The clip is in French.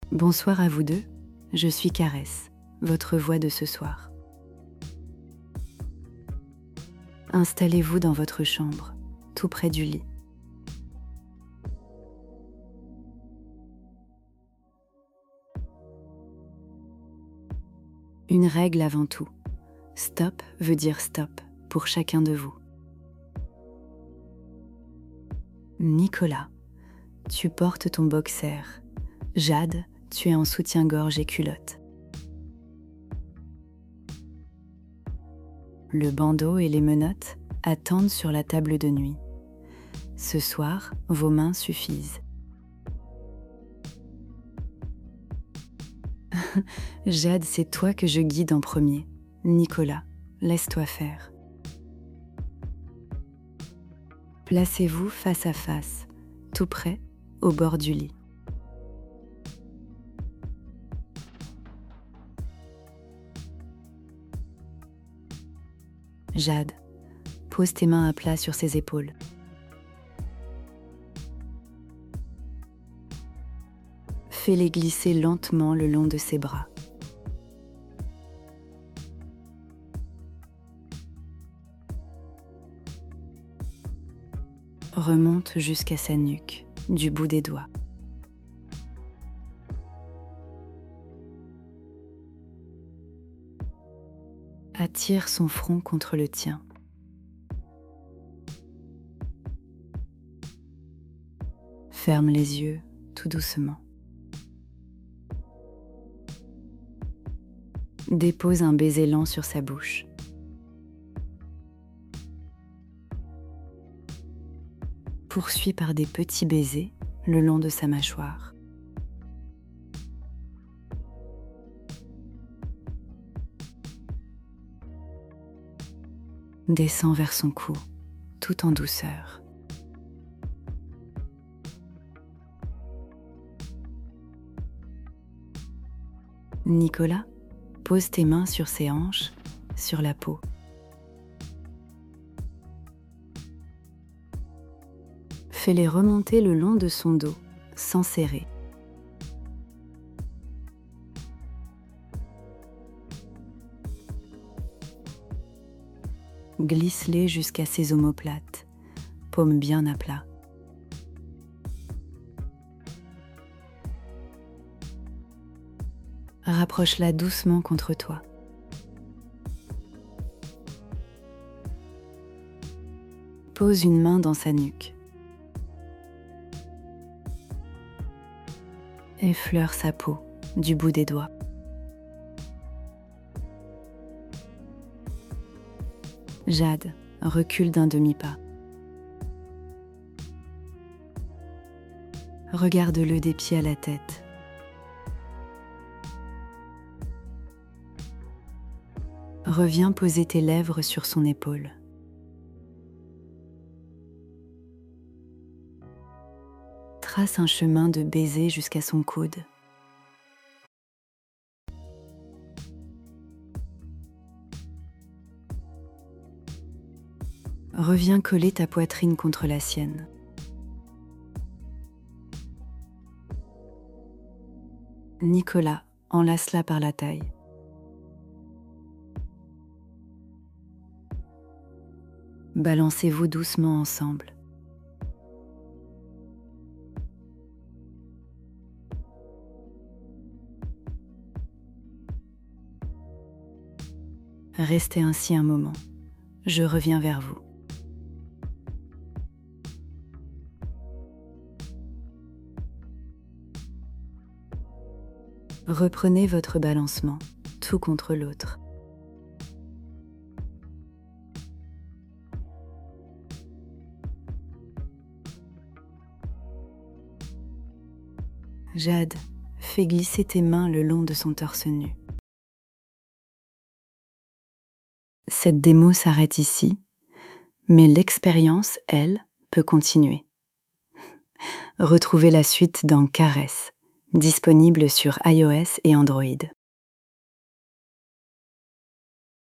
Bonsoir à vous deux, je suis Caresse, votre voix de ce soir. Installez-vous dans votre chambre, tout près du lit. Une règle avant tout. Stop veut dire stop pour chacun de vous. Nicolas, tu portes ton boxer. Jade, tu es en soutien-gorge et culotte. Le bandeau et les menottes attendent sur la table de nuit. Ce soir, vos mains suffisent. Jade, c'est toi que je guide en premier. Nicolas, laisse-toi faire. Placez-vous face à face, tout près, au bord du lit. Jade, pose tes mains à plat sur ses épaules. Fais-les glisser lentement le long de ses bras. Remonte jusqu'à sa nuque, du bout des doigts. Attire son front contre le tien. Ferme les yeux tout doucement. Dépose un baiser lent sur sa bouche. Poursuis par des petits baisers le long de sa mâchoire. Descends vers son cou, tout en douceur. Nicolas, pose tes mains sur ses hanches, sur la peau. Fais-les remonter le long de son dos, sans serrer. Glisse-les jusqu'à ses omoplates, paume bien à plat. Rapproche-la doucement contre toi. Pose une main dans sa nuque. Effleure sa peau du bout des doigts. Jade, recule d'un demi-pas. Regarde-le des pieds à la tête. Reviens poser tes lèvres sur son épaule. Trace un chemin de baiser jusqu'à son coude. Reviens coller ta poitrine contre la sienne. Nicolas, enlace-la par la taille. Balancez-vous doucement ensemble. Restez ainsi un moment. Je reviens vers vous. Reprenez votre balancement, tout contre l'autre. Jade, fais glisser tes mains le long de son torse nu. Cette démo s'arrête ici, mais l'expérience, elle, peut continuer. Retrouvez la suite dans Caresse, disponible sur iOS et Android.